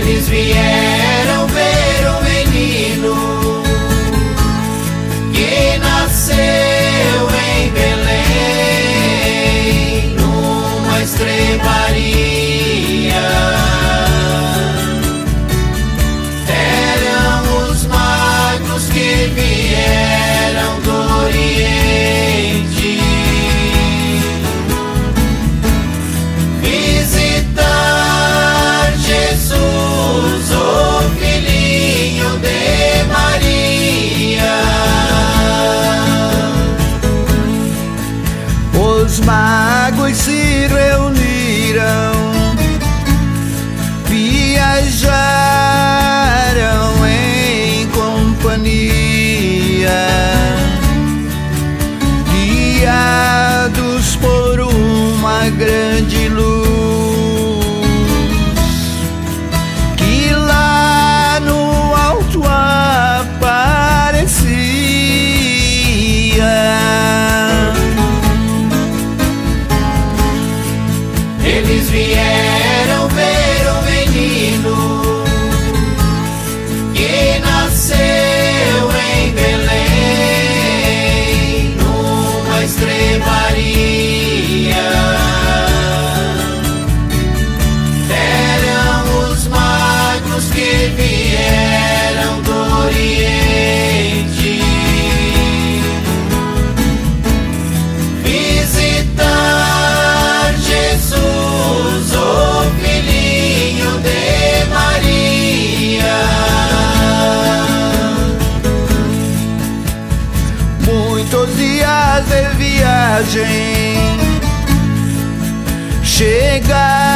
Eles vieram ver o menino que nasceu em Belém, numa estrebaria. Eram os magos que vieram do Oriente visitar Jesus, o filhinho de Maria. Os magos se reuniram, viajaram em companhia, guiados por uma grande luz que lá no alto aparecia. Eles vieram ver o menino que nasceu em Belém, numa estrebaria. Eram os magos que vieram do Oriente visitar Jesus, o filhinho de Maria. Muitos dias de viagem chegaram